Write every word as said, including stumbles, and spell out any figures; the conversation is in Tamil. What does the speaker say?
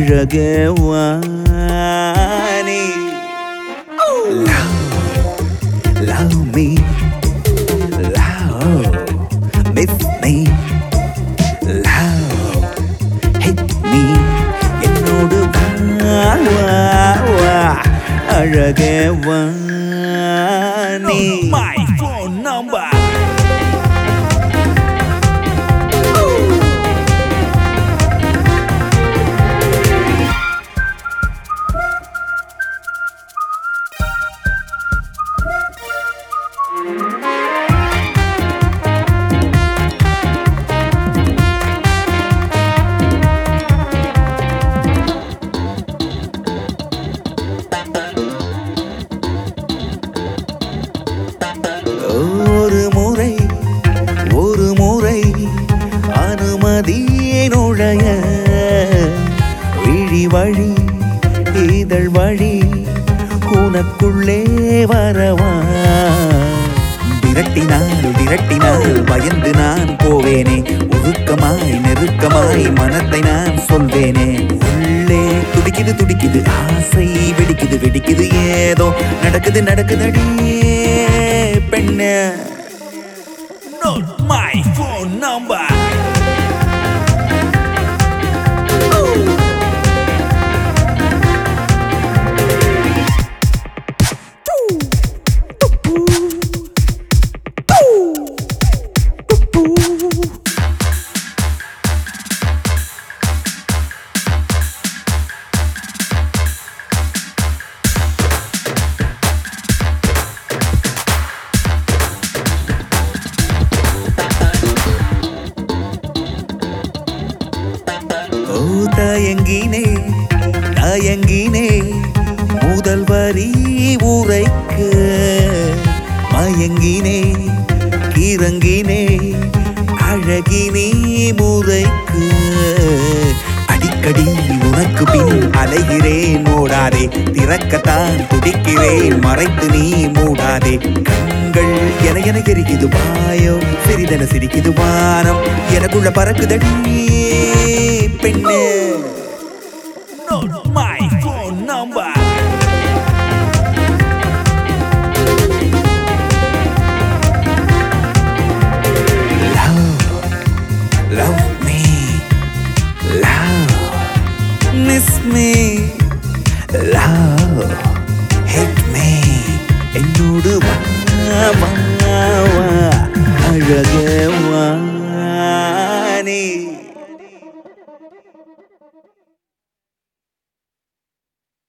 அழகே வானே love me love miss me love hit me என்னோடு வா வா அழகே வானே my phone number ஒரு முறை ஒரு முறை அனுமதியே நுழைய விழி வழி இதழ் வழி உனக்குள்ளே வரவா விரட்டினால் விரட்டினால் பயந்து நான் போவேனே ஒழுக்கமாய் நெருக்கமாய் மனத்தை நான் சொல்வேனே உள்ளே துடிக்குது துடிக்குது ஆசை வெடிக்குது வெடிக்குது ஏதோ நடக்குது நடக்குதடி பெண்ணே Not my phone number தயங்கினே தயங்கினே முதல் வரி உரைக்க மயங்கினே கிறங்கினே அழகினே முறைக்கு அடிக்கடி உனக்கு பின் அலைகிறேன் மூடாதே திறக்கத்தான் துடிக்கிறேன் மறைத்து நீ மூடாதே கண்கள் என என எரிக்குது பாயோ சிறிதென சிரிக்குது வானம் எனக்குள்ள பறக்குதடி பெண்ணே